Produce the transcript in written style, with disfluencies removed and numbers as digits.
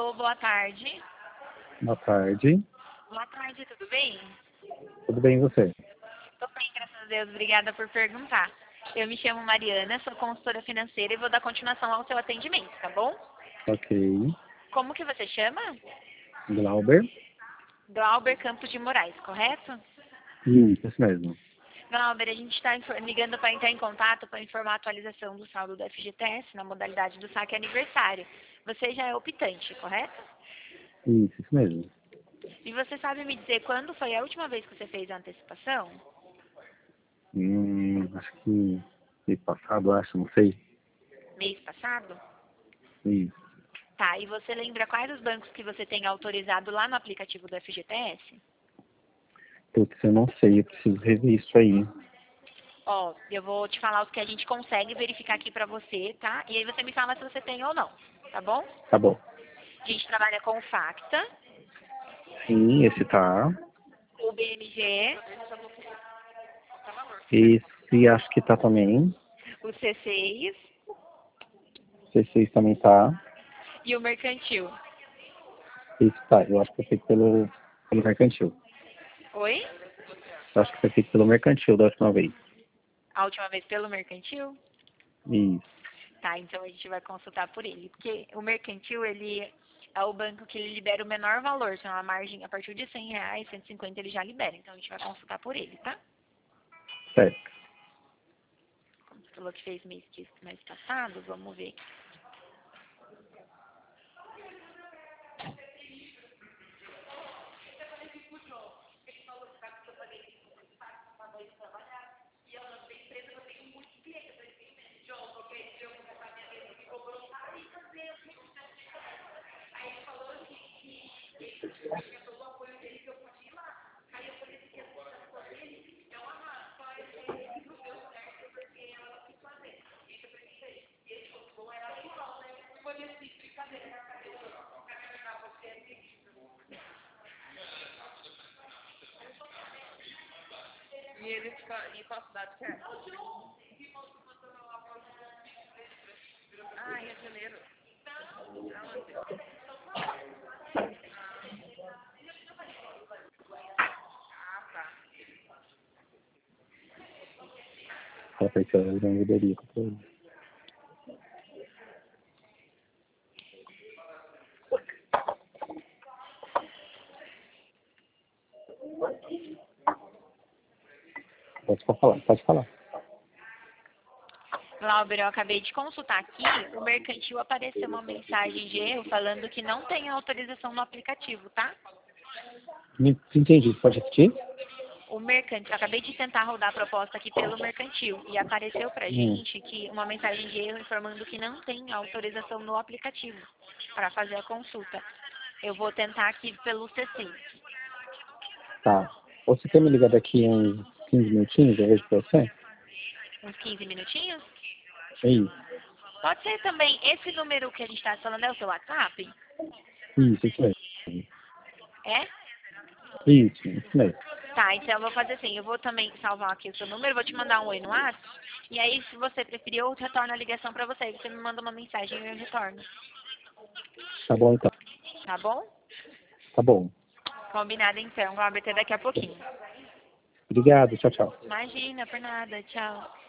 Alô, boa tarde. Boa tarde. Boa tarde, tudo bem? Tudo bem e você? Tô bem, graças a Deus. Obrigada por perguntar. Eu me chamo Mariana, sou consultora financeira e vou dar continuação ao seu atendimento, tá bom? Ok. Como que você chama? Glauber? Glauber Campos de Moraes, correto? Isso mesmo. Glauber, a gente está ligando para entrar em contato para informar a atualização do saldo do FGTS na modalidade do saque aniversário. Você já é optante, correto? Isso mesmo. E você sabe me dizer quando foi a última vez que você fez a antecipação? Acho que mês passado, não sei. Mês passado? Isso. Tá, e você lembra quais os bancos que você tem autorizado lá no aplicativo do FGTS? Putz, eu não sei, eu preciso rever isso aí. Ó, eu vou te falar os que a gente consegue verificar aqui pra você, tá? E aí você me fala se você tem ou não, tá bom? Tá bom. A gente trabalha com o Facta, Sim, esse tá. o BMG, Esse acho que tá também. o C6 C6 também tá. e o Mercantil. Esse tá. Eu acho que foi feito pelo mercantil. Oi? Eu acho que foi feito pelo mercantil da última vez. A última vez pelo Mercantil? Isso. Tá, então a gente vai consultar por ele. Porque o Mercantil, ele é o banco que ele libera o menor valor. Então a margem, a partir de R$ 100, 150 ele já libera. Então a gente vai consultar por ele, tá? Certo. Como você falou que fez mês passado, vamos ver. E qual cidade que é? Ah, Rio de Janeiro. Ah, tá. Ela foi que eu não deveria com ele. Pode falar, pode falar. Glauber, eu acabei de consultar aqui, o Mercantil apareceu uma mensagem de erro falando que não tem autorização no aplicativo, tá? Não entendi, pode repetir? O Mercantil, eu acabei de tentar rodar a proposta aqui pelo Mercantil e apareceu pra Hum, gente que uma mensagem de erro informando que não tem autorização no aplicativo para fazer a consulta. Eu vou tentar aqui pelo C6. tá. Você quer me ligar daqui uns 15 minutinhos? Eu vejo pra você? Uns 15 minutinhos? É isso. Pode ser também, esse número que a gente está falando é o seu WhatsApp? Isso mesmo. É? Isso mesmo. Tá, então eu vou fazer assim, eu vou também salvar aqui o seu número, vou te mandar um oi no WhatsApp, e aí se você preferir eu retorno a ligação pra você, aí você me manda uma mensagem e eu retorno, Tá bom então. tá bom? Tá bom. Combinado então, vou até daqui a pouquinho. Obrigado, tchau, tchau. Imagina, por nada, tchau.